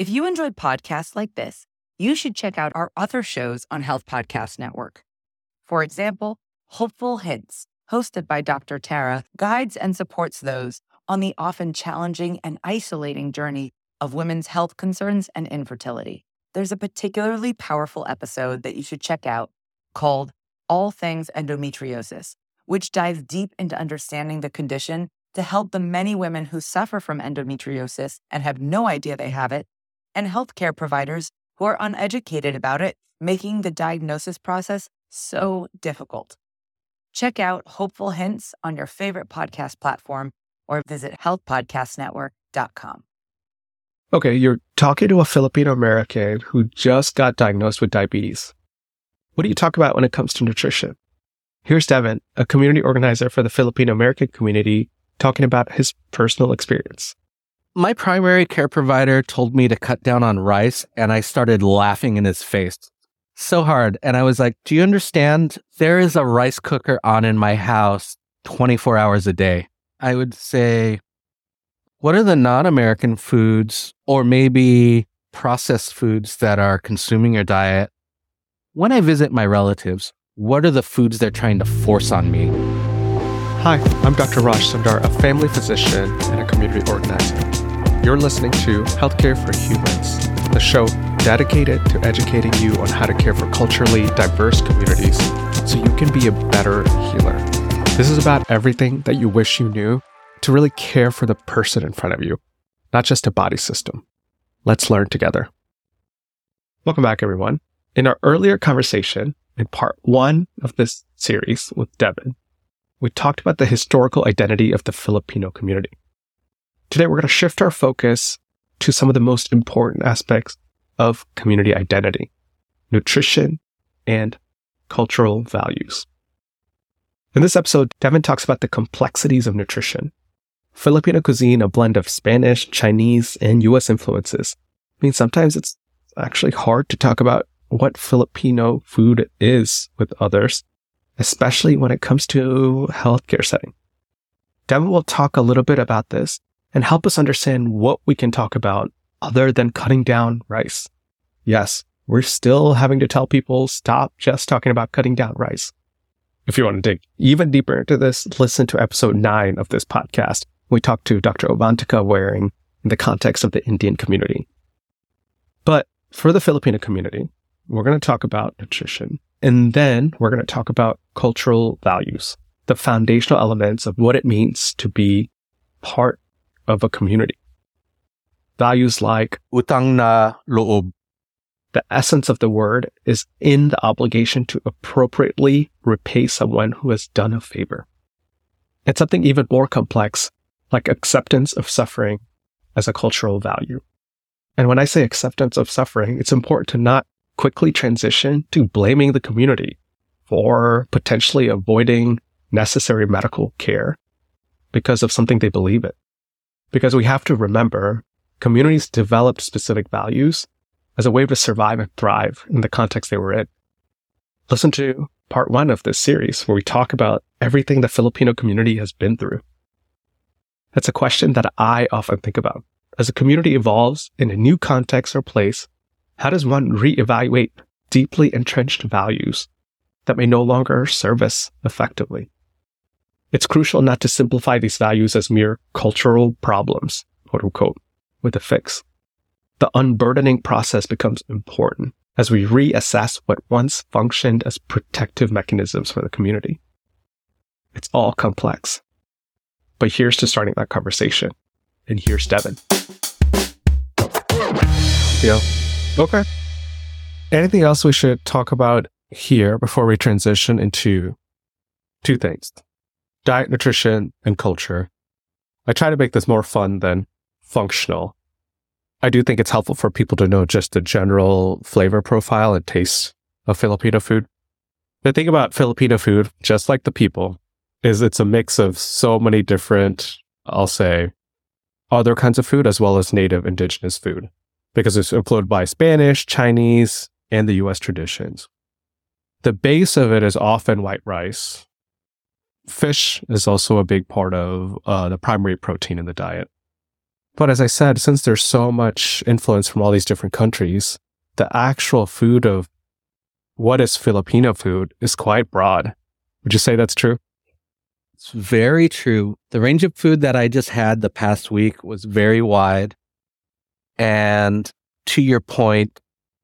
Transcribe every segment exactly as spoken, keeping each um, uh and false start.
If you enjoyed podcasts like this, you should check out our other shows on Health Podcast Network. For example, Hopeful Hints, hosted by Doctor Tara, guides and supports those on the often challenging and isolating journey of women's health concerns and infertility. There's a particularly powerful episode that you should check out called All Things Endometriosis, which dives deep into understanding the condition to help the many women who suffer from endometriosis and have no idea they have it, and healthcare providers who are uneducated about it, making the diagnosis process so difficult. Check out Hopeful Hints on your favorite podcast platform or visit health podcast network dot com. Okay, you're talking to a Filipino American who just got diagnosed with diabetes. What do you talk about when it comes to nutrition? Here's Devin, a community organizer for the Filipino American community, talking about his personal experience. My primary care provider told me to cut down on rice, and I started laughing in his face so hard. And I was like, do you understand? There is a rice cooker on in my house twenty-four hours a day. I would say, what are the non-American foods or maybe processed foods that are consuming your diet? When I visit my relatives, what are the foods they're trying to force on me? Hi, I'm Doctor Raj Sundar, a family physician and a community organizer. You're listening to Healthcare for Humans, the show dedicated to educating you on how to care for culturally diverse communities so you can be a better healer. This is about everything that you wish you knew to really care for the person in front of you, not just a body system. Let's learn together. Welcome back, everyone. In our earlier conversation, in part one of this series with Devin, we talked about the historical identity of the Filipino community. Today, we're going to shift our focus to some of the most important aspects of community identity, nutrition, and cultural values. In this episode, Devin talks about the complexities of nutrition. Filipino cuisine, a blend of Spanish, Chinese, and U S influences, means sometimes it's actually hard to talk about what Filipino food is with others, especially when it comes to healthcare setting. Devin will talk a little bit about this and help us understand what we can talk about other than cutting down rice. Yes, we're still having to tell people stop just talking about cutting down rice. If you want to dig even deeper into this, listen to episode nine of this podcast. We talked to Doctor Avantika Waring in the context of the Indian community. But for the Filipino community, we're going to talk about nutrition. And then we're going to talk about cultural values, the foundational elements of what it means to be part of a community. Values like Utang na loob. The essence of the word is in the obligation to appropriately repay someone who has done a favor. And something even more complex, like acceptance of suffering as a cultural value. And when I say acceptance of suffering, it's important to not quickly transition to blaming the community for potentially avoiding necessary medical care because of something they believe in. Because we have to remember, communities developed specific values as a way to survive and thrive in the context they were in. Listen to part one of this series where we talk about everything the Filipino community has been through. That's a question that I often think about. As a community evolves in a new context or place, how does one reevaluate deeply entrenched values that may no longer serve us effectively? It's crucial not to simplify these values as mere cultural problems, quote unquote, with a fix. The unburdening process becomes important as we reassess what once functioned as protective mechanisms for the community. It's all complex. But here's to starting that conversation. And here's Devin. Yeah. Okay. Anything else we should talk about here before we transition into two things? Diet, nutrition, and culture. I try to make this more fun than functional. I do think it's helpful for people to know just the general flavor profile and taste of Filipino food. The thing about Filipino food, just like the people, is it's a mix of so many different, I'll say, other kinds of food as well as native indigenous food, because it's influenced by Spanish, Chinese, and the U S traditions. The base of it is often white rice. Fish is also a big part of uh, the primary protein in the diet. But as I said, since there's so much influence from all these different countries, the actual food of what is Filipino food is quite broad. Would you say that's true? It's very true. The range of food that I just had the past week was very wide. And to your point,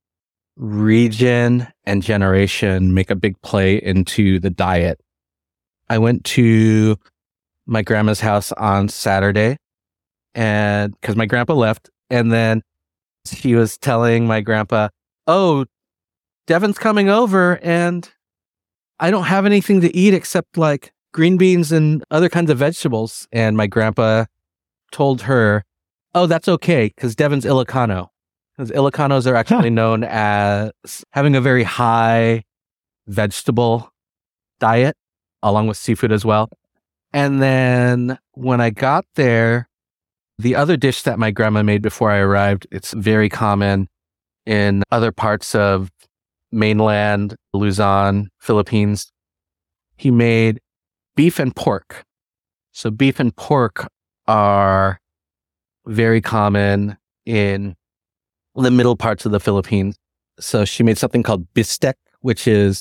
region and generation make a big play into the diet. I went to my grandma's house on Saturday and because my grandpa left, and then she was telling my grandpa, oh, Devin's coming over and I don't have anything to eat except like green beans and other kinds of vegetables. And my grandpa told her, oh, that's okay because Devin's Ilocano. Because Ilocanos are actually known as having a very high vegetable diet, along with seafood as well. And then when I got there, the other dish that my grandma made before I arrived, it's very common in other parts of mainland Luzon, Philippines. He made beef and pork. So beef and pork are very common in the middle parts of the Philippines. So she made something called bistek, which is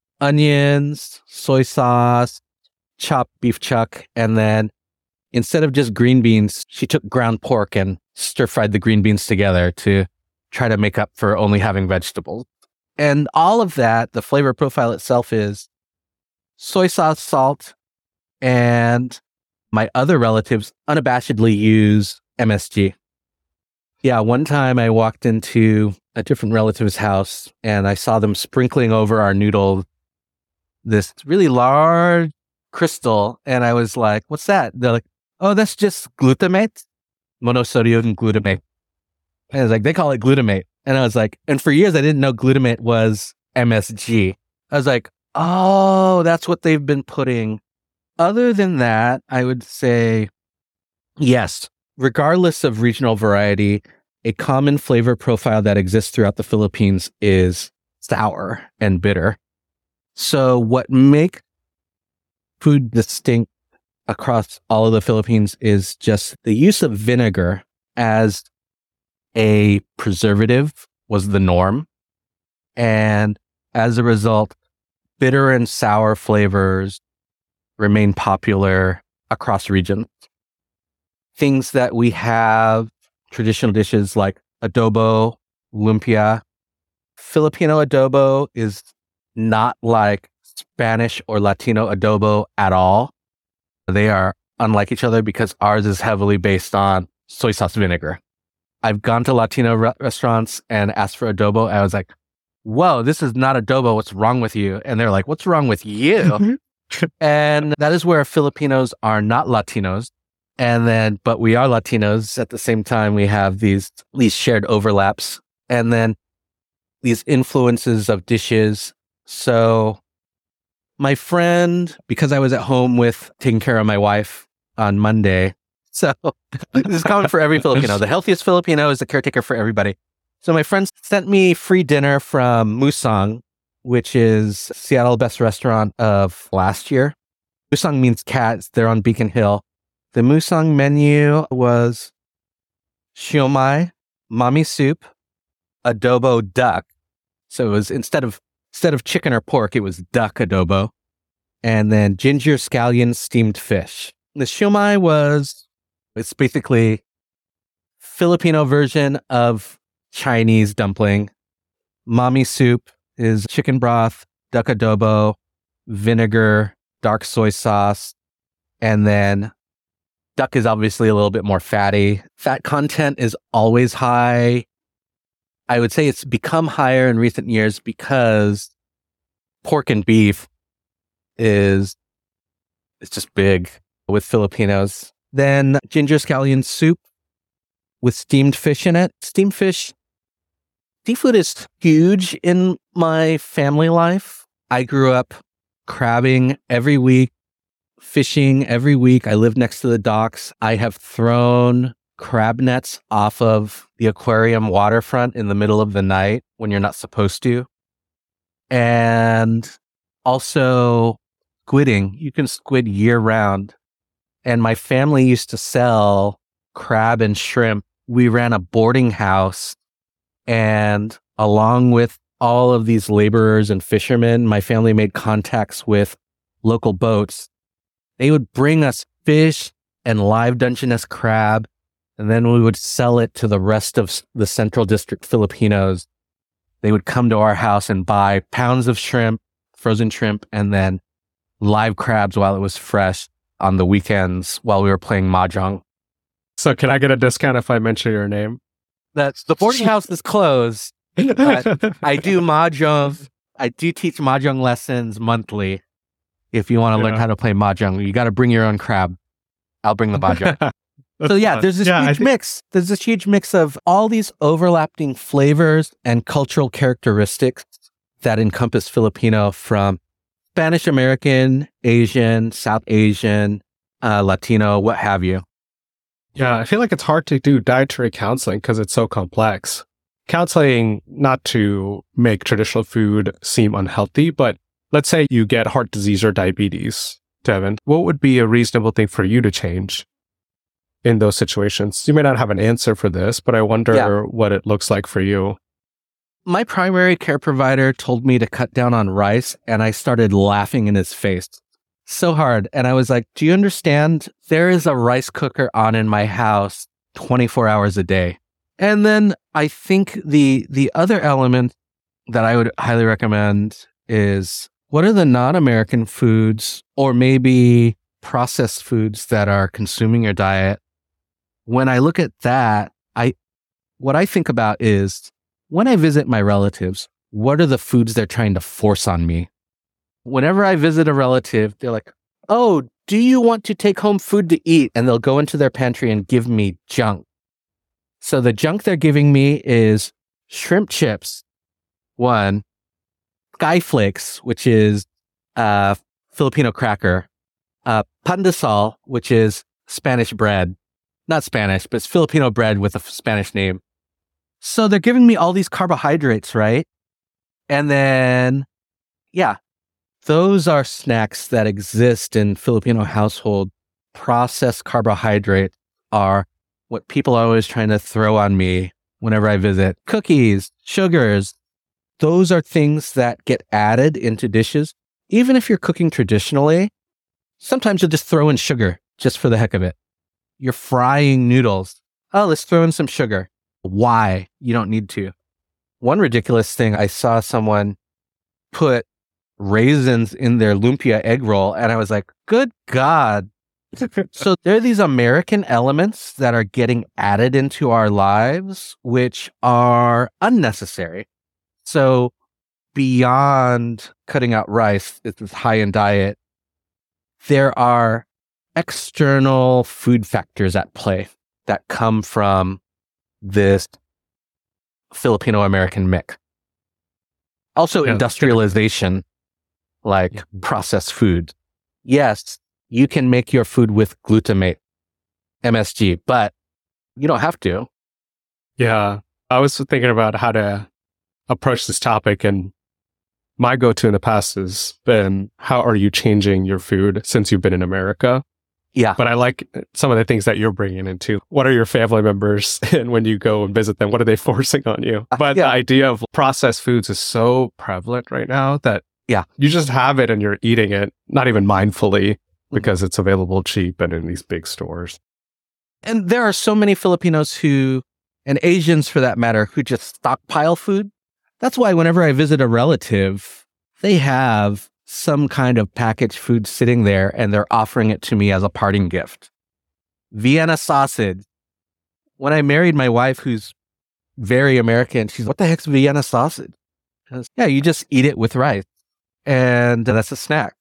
onions, soy sauce, chopped beef chuck, and then instead of just green beans, she took ground pork and stir-fried the green beans together to try to make up for only having vegetables. And all of that, the flavor profile itself is soy sauce, salt, and my other relatives unabashedly use M S G. Yeah, one time I walked into a different relative's house and I saw them sprinkling over our noodles this really large crystal. And I was like, what's that? They're like, oh, that's just glutamate, monosodium glutamate. And I was like, they call it glutamate. And I was like, and for years I didn't know glutamate was M S G. I was like, oh, that's what they've been putting. Other than that, I would say, yes, regardless of regional variety, a common flavor profile that exists throughout the Philippines is sour and bitter. So what makes food distinct across all of the Philippines is just the use of vinegar as a preservative was the norm. And as a result, bitter and sour flavors remain popular across regions. Things that we have, traditional dishes like adobo, lumpia. Filipino adobo is not like Spanish or Latino adobo at all. They are unlike each other because ours is heavily based on soy sauce vinegar. I've gone to Latino re- restaurants and asked for adobo. I was like, whoa, this is not adobo. What's wrong with you? And they're like, what's wrong with you? And that is where Filipinos are not Latinos. And then, but we are Latinos. At the same time, we have these, these shared overlaps and then these influences of dishes. So my friend, because I was at home with taking care of my wife on Monday. So this is common for every Filipino. The healthiest Filipino is the caretaker for everybody. So my friend sent me free dinner from Musang, which is Seattle's best restaurant of last year. Musang means cats. They're on Beacon Hill. The Musang menu was siomai, mami soup, adobo duck. So it was instead of instead of chicken or pork, it was duck adobo, and then ginger scallion steamed fish. The siomai was it's basically Filipino version of Chinese dumpling. Mami soup is chicken broth, duck adobo, vinegar, dark soy sauce, and then duck is obviously a little bit more fatty. Fat content is always high. I would say it's become higher in recent years because pork and beef is it's just big with Filipinos. Then ginger scallion soup with steamed fish in it. Steamed fish, seafood is huge in my family life. I grew up crabbing every week, fishing every week. I lived next to the docks. I have thrown crab nets off of the aquarium waterfront in the middle of the night when you're not supposed to. And also squidding. You can squid year round. And my family used to sell crab and shrimp. We ran a boarding house, and along with all of these laborers and fishermen, my family made contacts with local boats. They would bring us fish and live Dungeness crab, and then we would sell it to the rest of the Central District Filipinos. They would come to our house and buy pounds of shrimp, frozen shrimp, and then live crabs while it was fresh on the weekends while we were playing mahjong. So can I get a discount if I mention your name? That's the boarding house is closed. But I do mahjong. I do teach mahjong lessons monthly. If you want to Yeah. learn how to play mahjong, you got to bring your own crab. I'll bring the mahjong. So yeah, there's this Yeah, I huge think- mix. There's this huge mix of all these overlapping flavors and cultural characteristics that encompass Filipino, from Spanish American, Asian, South Asian, uh, Latino, what have you. Yeah, I feel like it's hard to do dietary counseling because it's so complex. Counseling not to make traditional food seem unhealthy, but let's say you get heart disease or diabetes, Devin. What would be a reasonable thing for you to change in those situations? You may not have an answer for this, but I wonder Yeah. what it looks like for you. My primary care provider told me to cut down on rice, and I started laughing in his face so hard. And I was like, do you understand? There is a rice cooker on in my house twenty-four hours a day. And then I think the the other element that I would highly recommend is, what are the non-American foods or maybe processed foods that are consuming your diet? When I look at that, I what I think about is, when I visit my relatives, what are the foods they're trying to force on me? Whenever I visit a relative, they're like, oh, do you want to take home food to eat? And they'll go into their pantry and give me junk. So the junk they're giving me is shrimp chips, one, Sky Flakes, which is a Filipino cracker, uh, pandesal, which is Spanish bread. Not Spanish, but it's Filipino bread with a Spanish name. So they're giving me all these carbohydrates, right? And then, yeah, those are snacks that exist in Filipino household. Processed carbohydrates are what people are always trying to throw on me whenever I visit. Cookies, sugars, those are things that get added into dishes. Even if you're cooking traditionally, sometimes you'll just throw in sugar just for the heck of it. You're frying noodles. Oh, let's throw in some sugar. Why? You don't need to. One ridiculous thing, I saw someone put raisins in their lumpia egg roll, and I was like, good God. So there are these American elements that are getting added into our lives, which are unnecessary. So beyond cutting out rice, it's high in diet, there are external food factors at play that come from this Filipino-American mix. Also, Yeah, industrialization, like processed food. Yes, you can make your food with glutamate, M S G, but you don't have to. Yeah, I was thinking about how to approach this topic, and my go-to in the past has been, how are you changing your food since you've been in America? Yeah. But I like some of the things that you're bringing into. What are your family members, and when you go and visit them, what are they forcing on you? But yeah. the idea of processed foods is so prevalent right now that Yeah. you just have it and you're eating it, not even mindfully, because it's available cheap and in these big stores. And there are so many Filipinos who, and Asians for that matter, who just stockpile food. That's why whenever I visit a relative, they have some kind of packaged food sitting there and they're offering it to me as a parting gift. Vienna sausage. When I married my wife, who's very American, she's, what the heck's Vienna sausage? I was, yeah, you just eat it with rice. And that's a snack.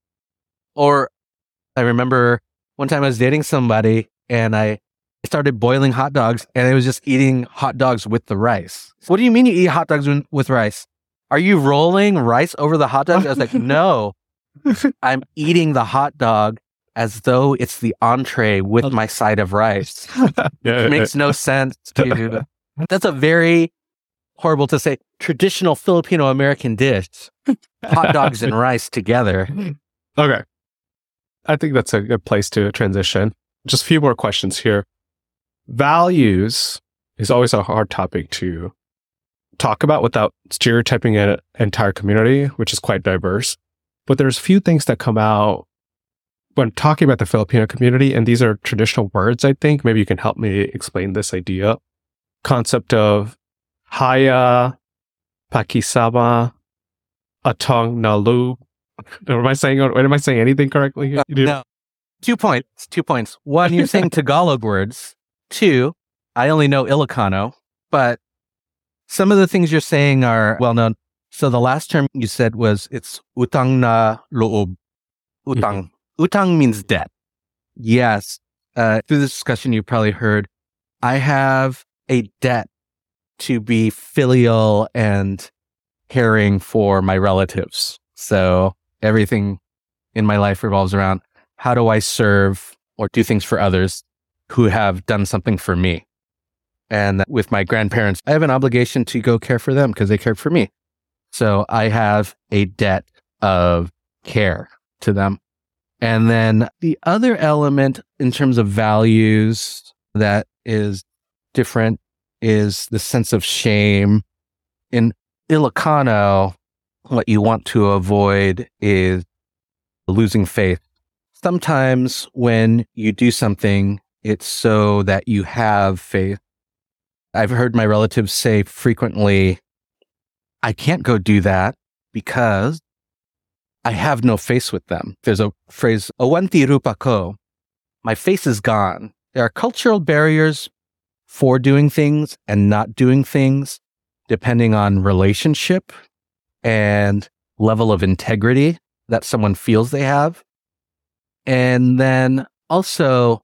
Or I remember one time I was dating somebody and I started boiling hot dogs and I was just eating hot dogs with the rice. What do you mean you eat hot dogs with rice? Are you rolling rice over the hot dog? I was like, no, I'm eating the hot dog as though it's the entree with my side of rice. Yeah, It makes no sense to, that's a very horrible to say, traditional Filipino-American dish. Hot dogs and rice together. Okay. I think that's a good place to transition. Just a few more questions here. values is always a hard topic to talk about without stereotyping an entire community, which is quite diverse. But there's few things that come out when talking about the Filipino community, and these are traditional words, I think. Maybe you can help me explain this idea. Concept of haya, pakisama, atong nalu. Am I saying, am I saying anything correctly here? No. Two points. Two points. One, you're saying Tagalog words. Two, I only know Ilocano, but some of the things you're saying are well known. So the last term you said was it's utang na loob. Utang. Mm-hmm. Utang means debt. Yes. Uh, through this discussion, you probably heard I have a debt to be filial and caring for my relatives. So everything in my life revolves around how do I serve or do things for others who have done something for me. And with my grandparents, I have an obligation to go care for them because they cared for me. So I have a debt of care to them. And then the other element in terms of values that is different is the sense of shame. In Ilocano, what you want to avoid is losing faith. Sometimes when you do something, it's so that you have faith. I've heard my relatives say frequently, I can't go do that because I have no face with them. There's a phrase, awanti rupa ko, my face is gone. There are cultural barriers for doing things and not doing things, depending on relationship and level of integrity that someone feels they have. And then also,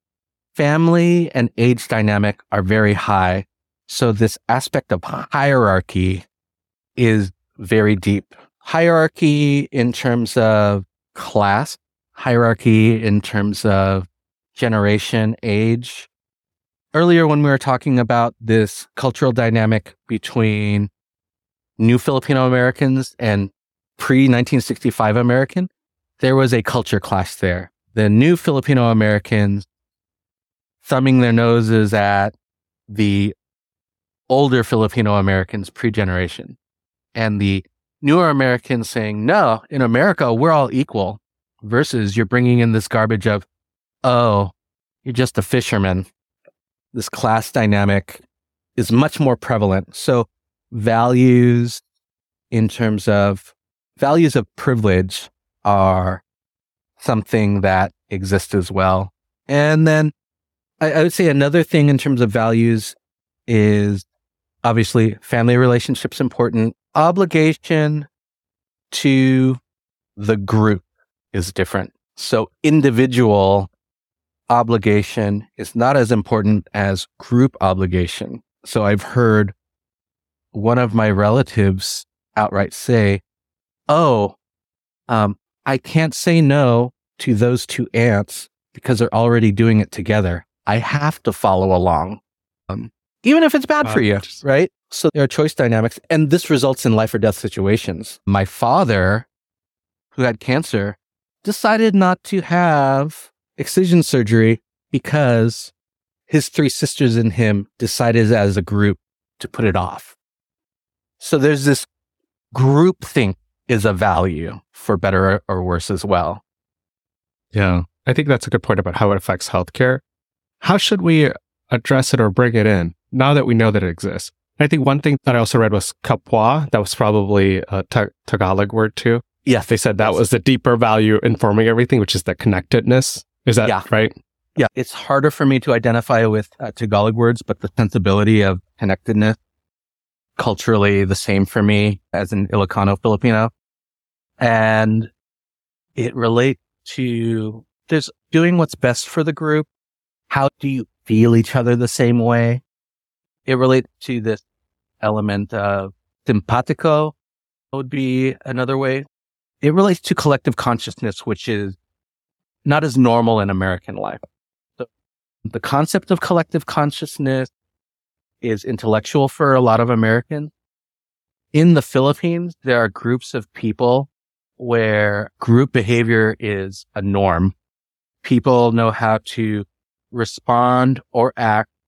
family and age dynamic are very high. So this aspect of hierarchy is very deep. Hierarchy in terms of class, hierarchy in terms of generation, age. Earlier, when we were talking about this cultural dynamic between new Filipino Americans and pre nineteen sixty-five American, there was a culture clash there. The new Filipino Americans thumbing their noses at the older Filipino Americans pre-generation, and the newer Americans saying, no, in America, we're all equal, versus you're bringing in this garbage of, oh, you're just a fisherman. This class dynamic is much more prevalent. So values in terms of values of privilege are something that exists as well. And then I, I would say another thing in terms of values is obviously family relationships important. Obligation to the group is different. So individual obligation is not as important as group obligation. So I've heard one of my relatives outright say, oh, um, I can't say no to those two aunts because they're already doing it together. I have to follow along, um, even if it's bad wow. for you, right? So there are choice dynamics, and this results in life or death situations. My father, who had cancer, decided not to have excision surgery because his three sisters and him decided as a group to put it off. So there's this group think is a value for better or worse as well. Yeah, I think that's a good point about how it affects healthcare. How should we address it or bring it in now that we know that it exists? I think one thing that I also read was kapwa. That was probably a ta- Tagalog word too. Yes. They said that was the deeper value informing everything, which is the connectedness. Is that yeah. right? Yeah. It's harder for me to identify with uh, Tagalog words, but the sensibility of connectedness, culturally the same for me as an Ilocano Filipino. And it relates to there's doing what's best for the group. How do you feel each other the same way? It relates to this element of simpatico would be another way. It relates to collective consciousness, which is not as normal in American life. So the concept of collective consciousness is intellectual for a lot of Americans. In the Philippines, there are groups of people where group behavior is a norm. People know how to respond or act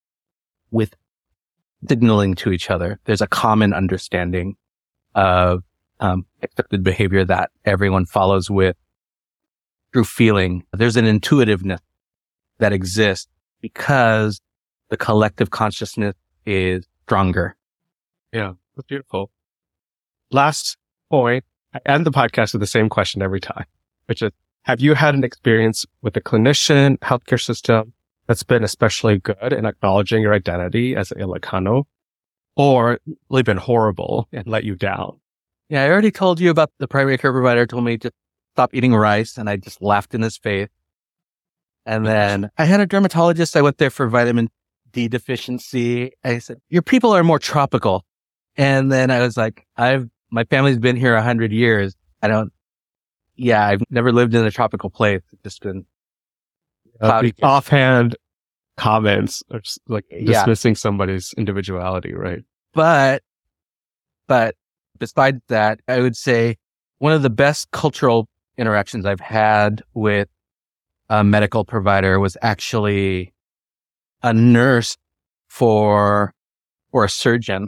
with signaling to each other. There's a common understanding of um, accepted behavior that everyone follows with through feeling. There's an intuitiveness that exists because the collective consciousness is stronger. Yeah, that's beautiful. Last point, I end the podcast with the same question every time, which is, have you had an experience with a clinician, healthcare system that's been especially good in acknowledging your identity as an Ilocano, or really been horrible and let you down? Yeah, I already told you about the primary care provider told me to stop eating rice, and I just laughed in his face. And then I had a dermatologist. I went there for vitamin D deficiency. I said, your people are more tropical. And then I was like, I've, my family's been here a hundred years. I don't, yeah, I've never lived in a tropical place. It's just been uh, offhand comments or just like Yeah. dismissing somebody's individuality, right? But, but besides that, I would say one of the best cultural interactions I've had with a medical provider was actually a nurse for, for a surgeon.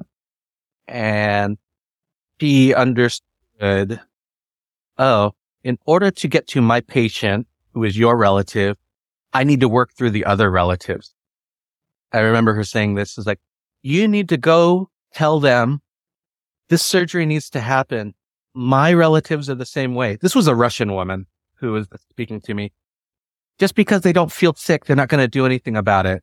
And she understood, oh, in order to get to my patient, who is your relative, I need to work through the other relatives. I remember her saying this is like, you need to go tell them this surgery needs to happen. My relatives are the same way. This was a Russian woman who was speaking to me. Just because they don't feel sick, they're not going to do anything about it.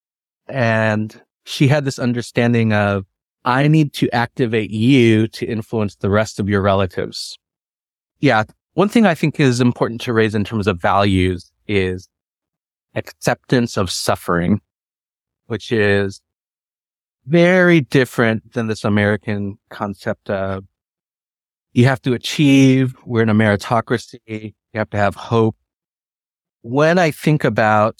And she had this understanding of, I need to activate you to influence the rest of your relatives. Yeah. One thing I think is important to raise in terms of values is acceptance of suffering, which is very different than this American concept of you have to achieve. We're in a meritocracy. You have to have hope. When I think about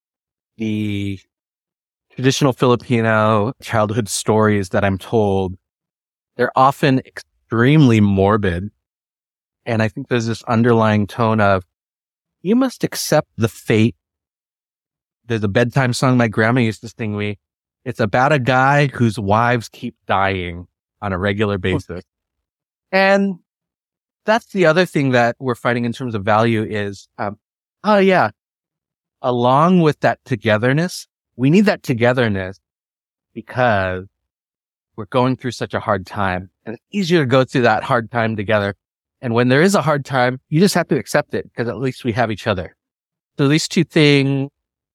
the traditional Filipino childhood stories that I'm told, they're often extremely morbid. And I think there's this underlying tone of, you must accept the fate. There's a bedtime song my grandma used to sing me. It's about a guy whose wives keep dying on a regular basis. And that's the other thing that we're fighting in terms of value is, um, oh yeah, along with that togetherness, we need that togetherness because we're going through such a hard time, and it's easier to go through that hard time together. And when there is a hard time, you just have to accept it because at least we have each other. So these two things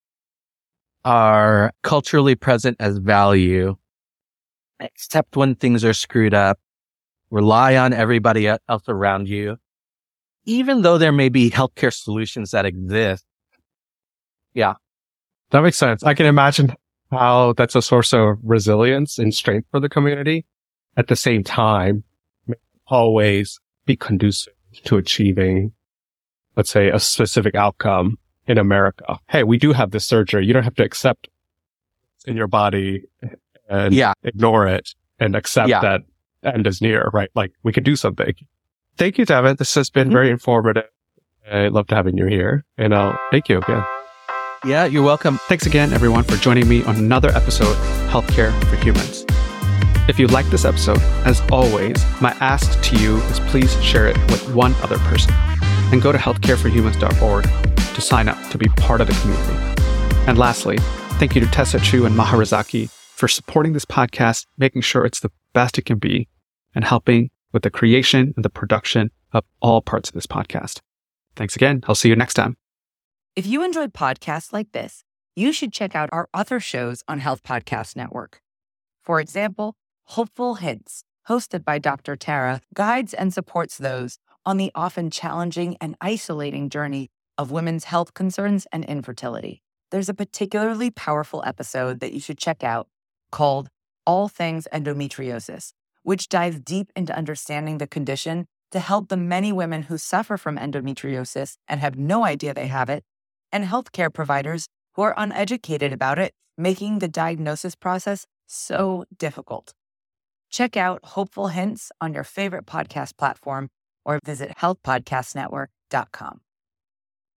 are culturally present as value. Accept when things are screwed up. Rely on everybody else around you. Even though there may be healthcare solutions that exist. Yeah. That makes sense. I can imagine how that's a source of resilience and strength for the community. At the same time, always be conducive to achieving, let's say, a specific outcome in America. Hey, we do have this surgery. You don't have to accept it in your body and Yeah. ignore it and accept Yeah. that end is near, right? Like we could do something. Thank you, Devin. This has been Mhm. very informative. I loved having you here, and I'll thank you again. Yeah, you're welcome. Thanks again, everyone, for joining me on another episode of Healthcare for Humans. If you liked this episode, as always, my ask to you is please share it with one other person and go to healthcare for humans dot org to sign up to be part of the community. And lastly, thank you to Tessa Chu and Maharazaki for supporting this podcast, making sure it's the best it can be, and helping with the creation and the production of all parts of this podcast. Thanks again. I'll see you next time. If you enjoyed podcasts like this, you should check out our other shows on Health Podcast Network. For example, Hopeful Hints, hosted by Doctor Tara, guides and supports those on the often challenging and isolating journey of women's health concerns and infertility. There's a particularly powerful episode that you should check out called All Things Endometriosis, which dives deep into understanding the condition to help the many women who suffer from endometriosis and have no idea they have it, and healthcare providers who are uneducated about it, making the diagnosis process so difficult. Check out Hopeful Hints on your favorite podcast platform or visit health podcast network dot com.